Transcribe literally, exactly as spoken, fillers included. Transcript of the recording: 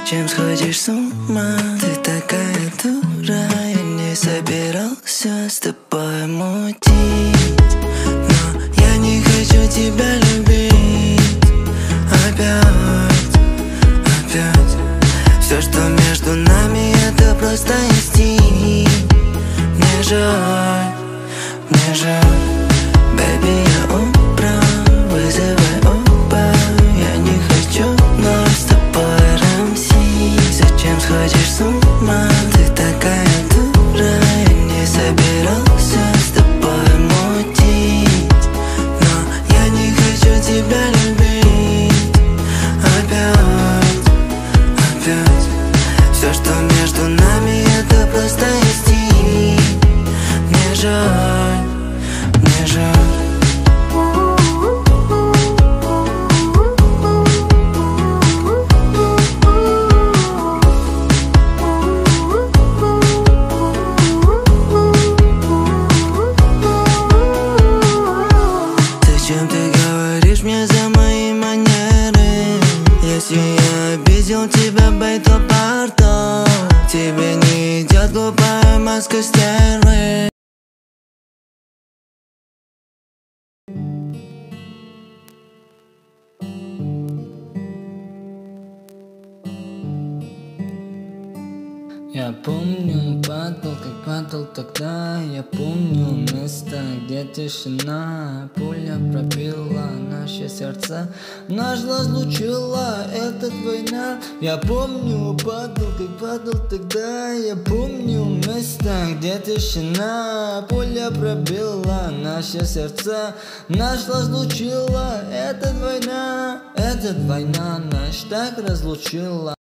Зачем сходишь с ума? Ты такая дура. Я не собирался с тобой мутить, но я не хочу тебя любить. Опять, опять. Все, что между нами, это просто инстинкт. Мне жаль, мне жаль. Baby, я убрал, вызывай Uber. Я не хочу, но с тобой рамсить. Зачем сходишь с ума? Ты такая дура. Я не собирался с тобой мутить, но я не хочу тебя любить. Опять, опять. Все, что между нами, это просто инстинкт. Мне жаль, мне жаль. Зачем ты говоришь мне за мои манеры? Если я обидел тебя, бей, то пардон. Тебе не идет глупая маска стервы. Я помню, падал, как падал тогда. Я помню место, где тишина. Пуля пробила наши сердца, нас разлучила эта война. Я помню, падал, как падал тогда. Я помню место, где тишина. Пуля пробила наши сердца, нас разлучила эта война. Эта война нас так разлучила.